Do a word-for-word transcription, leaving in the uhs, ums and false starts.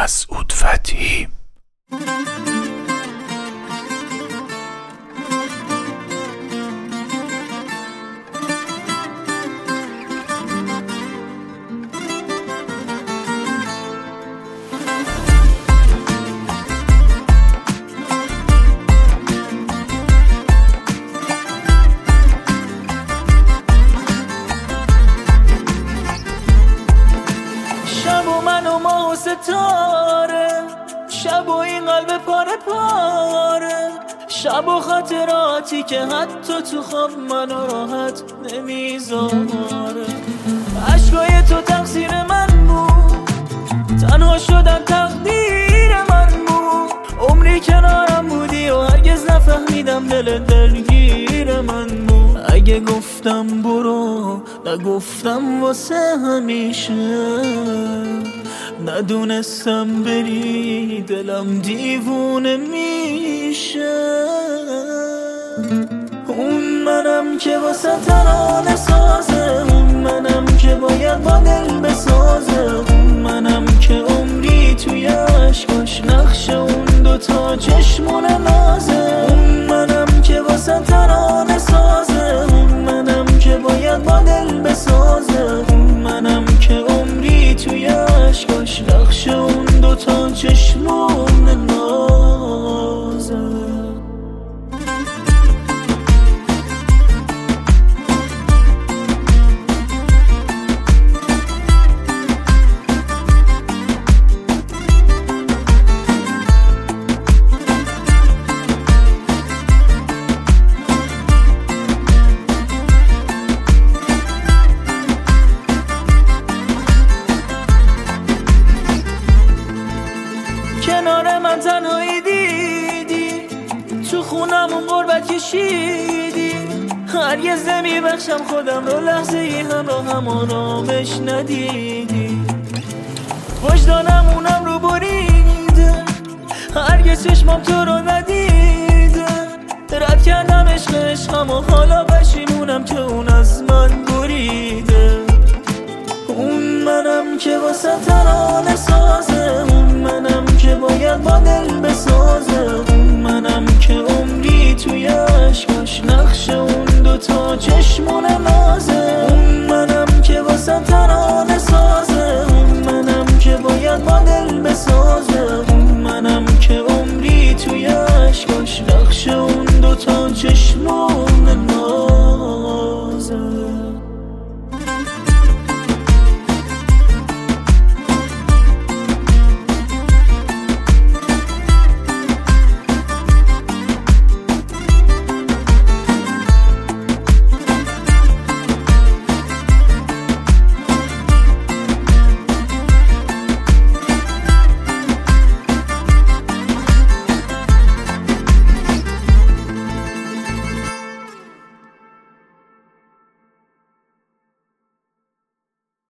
مسعود فتحی. شب و من و ما و ستاره، شب و این قلب پاره پاره، شب و خاطراتی که حتی تو خواب منو راحت نمیذاره. عشقای تو تقصیر من بود، تنها شدن تقدیر من بود. عمری کنارم بودی و هرگز نفهمیدم دل دلگیر من بود. اگه گفتم برو نگفتم واسه همیشه، ندونستم بری دلم دیوونه میشه. اون منم که واسه ترانه سازه، اون منم که باید با دل بسازه، اون منم که عمری توی عشقاش نقش اون دوتا چشمونه نازه. اون منم که واسه ترانه سازه، اون منم که باید با دل بسازه، اون منم که عمری توی عشقاش نقش اون دوتا چشمونه نازه. کنار من تنهایی دیدی، تو خونمون غربت کشیدی. هرگز نمیبخشم خودم رو لحظه ای هم رو هم آرامش ندیدی. وجدانم اونم رو بریده، هرگز چشمام تو رو ندیده. رد کردم عشق عشقم و حالا پشیمونم که اون از من بریده. اون منم که واسه ترانه سازه، اون منم که باید با دل بسازه، اون منم که عمری توی عشقاش نقش اون دوتا چشمونه